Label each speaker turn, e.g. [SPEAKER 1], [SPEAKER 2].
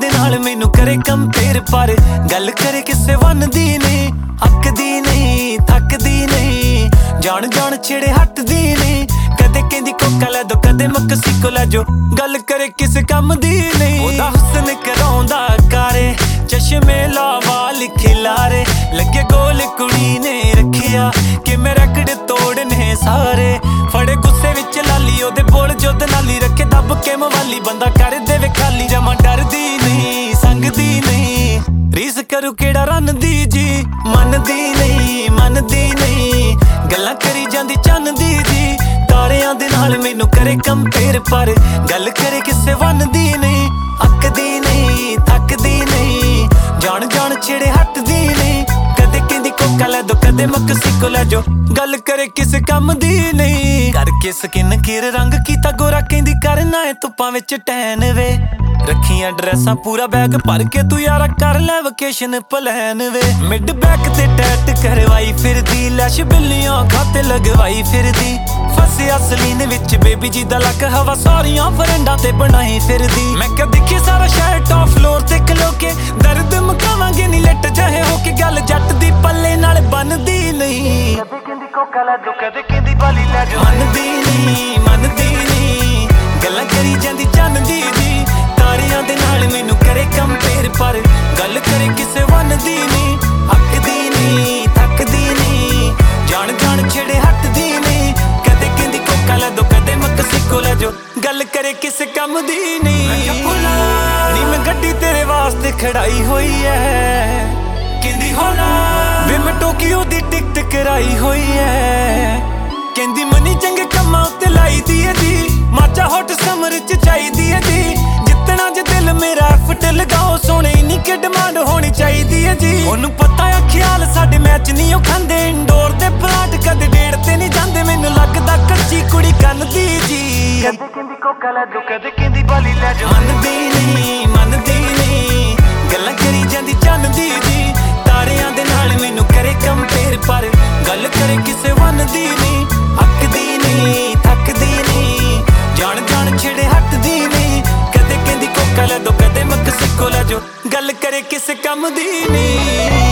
[SPEAKER 1] दे नाल मैनू करे कंपेयर पर गल करे किसे वन दी नहीं अकदी नहीं थकदी नहीं जान जान छेड़े हटदी नहीं कदे कहंदी कोका लै दो कदे मक्सिको लै जो गल करे किसे कम दी नहीं ओदा हुस्न कराउंदा कारे चश्मे लावा लिखे लारे लगे गोल कुड़ी ने रखिया कि मैं रकड़ तोड़ने सारे फड़े गुस्से विच लाली ओदे बोल जुद नाली रखे दब के मवाली बंदा कर देवे खाली जमा डरदी नहीं संगदी नहीं रीस करू केड़ा रन दी जी मनदी नहीं गल्लां करी जांदी चन्न दी जी तारियां दे नाल मैनू करे कंपेयर पर गल करे किसे वन दी नहीं अकदी नहीं थकदी नहीं जान जान छेड़े हटदी नहीं कदे कहंदी कोका लै दो कदे मक्सिको लै जो गल करे किसे कम दी नहीं करके स्किन केयर रंग कीता गोरा कहंदी करना है धुप्पां विच टैन वे रखियां ड्रैसां पूरा बैग भर के तू यारा कर लै वेकेशन प्लान वे मिड बैक ते टैट करवाई फिरदी लैश बिल्लियां खाते लगवाई फिरदी फसे असलीन विच बेबी जी दा लक हवा सारियां फ्रेंडां ते बनाई फिरदी मैं क्या दिखी सारा शहर टॉप फ्लोर ते खलो के दर्द मुकावांगे नी लट जाए हो के गल जट दी पल्ले नाल बनदी नहीं कदे कहंदी कोका लै दो कदे कहंदी बाली लै जो मनदी नहीं गल्लां करी जांदी चन्न दी जी तारियां दे नाल मैनू करे कंपेयर पर गल करे किसे वन दी नहीं अकदी नहीं थकदी नहीं जान जान छेड़े हटदी नहीं कदे कहंदी कोका लै दो कदे मक्सिको लै जो गल करे किसे कम दी नहीं नी मैं गड्डी तेरे वास्ते खड़ाई होई है कहंदी होना वे मैं टोक्यो दी टिकट कराई होई है कहंदी मनी चंगे कम्मां उत्ते लाई दी है जी माचा हॉट समर च चाहिदी है जी जितना जे दिल मेरा एफर्ट लगाओ सोने इन्नी के डिमांड होनी चाहिदी है जी ओनू पता है ख्याल साडे मैच नहीं ओ खांदे इंडोर ते प्लाट कदे डेढ़ ते नहीं जांदे मैनू लगदा कच्ची कुड़ी कन दी जी कदे कहंदी कोका लै दो कदे कहंदी बाली लै जो मनदी नहीं गल्लां करी जांदी चन्न दी जी तारियां दे नाल मैनू करे कंपेयर पर गल करे किसे वन दी नहीं अकदी नहीं थकदी नहीं जान जान छेड़े हटदी नहीं कदे कहंदी कोका लै दो कदे मक्सिको लै जो गल करे किसे कम दी नहीं।